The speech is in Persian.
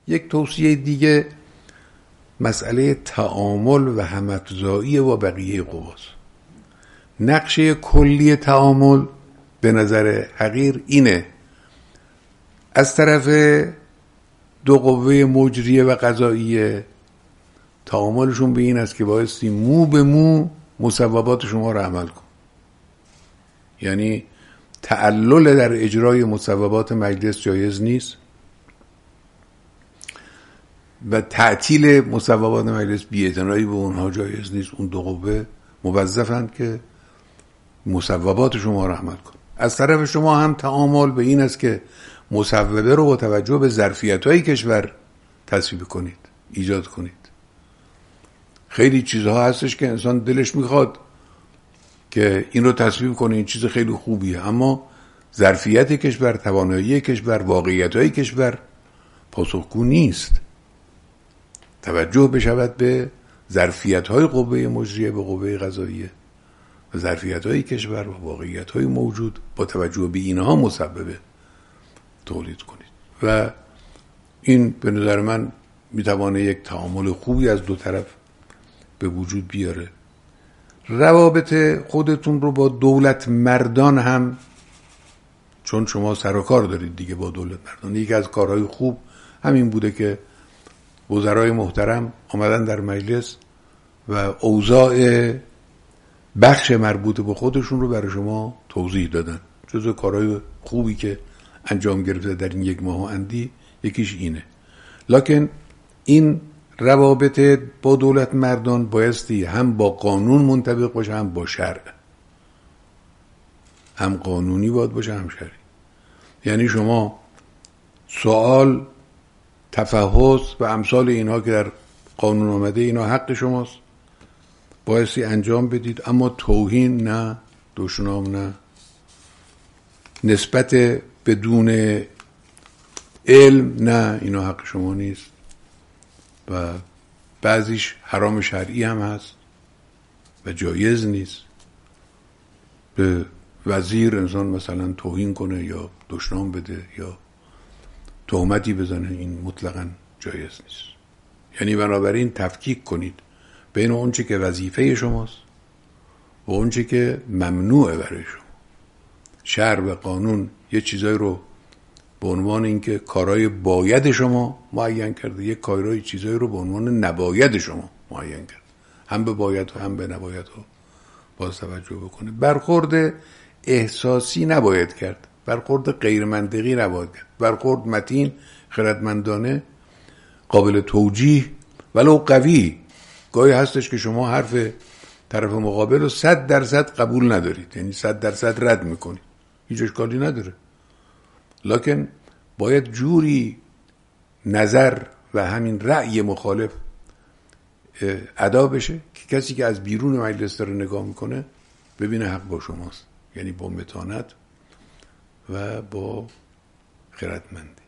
یک توصیه دیگه مسئله تعامل و هم‌افزایی با بقیه قواست. نقشه کلی تعامل به نظر حقیر اینه: از طرف دو قوه مجریه و قضاییه، تعاملشون به این است که بایستی مو به مو مصوبات شما رو عمل کن. یعنی تعلل در اجرای مصوبات مجلس جایز نیست و تعطیل مصوبات مجلس بی‌اعتنایی به اونها جایز نیست. اون دو قوه موظفند که مصوبات شما رو عمل کن. از طرف شما هم تعامل به این است که مصوبه رو با توجه به ظرفیت‌های کشور تصویب کنید، ایجاد کنید. خیلی چیزها هستش که انسان دلش میخواد که این رو تصویب کنه، این چیز خیلی خوبیه، اما ظرفیت کشور، توانایی کشور، واقعیت‌های کشور پاسخگو نیست. توجه بشود به ظرفیت‌های قوه مجریه به قوه قضاییه و ظرفیت‌های کشور و واقعیت‌های موجود، با توجه به اینها مصوبه تولید کنید و این به نظر من میتوانه یک تعامل خوبی از دو طرف به وجود بیاره. روابط خودتون رو با دولت مردان هم، چون شما سر و کار دارید دیگه با دولت مردان، یکی از کارهای خوب همین بوده که وزرای محترم آمدن در مجلس و اوضاع بخش مربوط به خودشون رو برای شما توضیح دادن. جزو کارهای خوبی که انجام گرفته در این یک ماه و اندی یکیش اینه. لکن این روابط با دولت مردان بایستی هم با قانون منطبق باشه، هم با شرع. هم قانونی باید باشه، هم شرعی. یعنی شما سوال، تفحص و امثال اینها که در قانون آمده، اینا حق شماست، بایستی انجام بدید، اما توهین نه، دشنام نه، نسبت بدون علم نه، اینا حق شما نیست و بعضیش حرام شرعی هم هست و جایز نیست. به وزیر انسان مثلا توهین کنه یا دشنام بده یا تهمتی بزنه، این مطلقاً جایز نیست. یعنی بنابراین تفکیک کنید بین اونچه که وظیفه شماست و اونچه که ممنوعه برای شما. شرع و قانون یه چیزایی رو به عنوان اینکه کارهای باید شما معین کرده، یک کارهای چیزایی رو به عنوان نباید شما معین کرده. هم به باید و هم به نباید ها باز توجه بکنه. برخورد احساسی نباید کرد، برخورد غیر منطقی نباید کرد، برخورد متین، خردمندانه، قابل توجیه ولو قوی. گاهی هستش که شما حرف طرف مقابل رو 100% قبول ندارید، یعنی 100% رد میکنید، هیچ اشکالی نداره، لکن باید جوری نظر و همین رأی مخالف ادا بشه که کسی که از بیرون مجلس داره نگاه میکنه ببینه حق با شماست، یعنی با متانت و با خردمندی.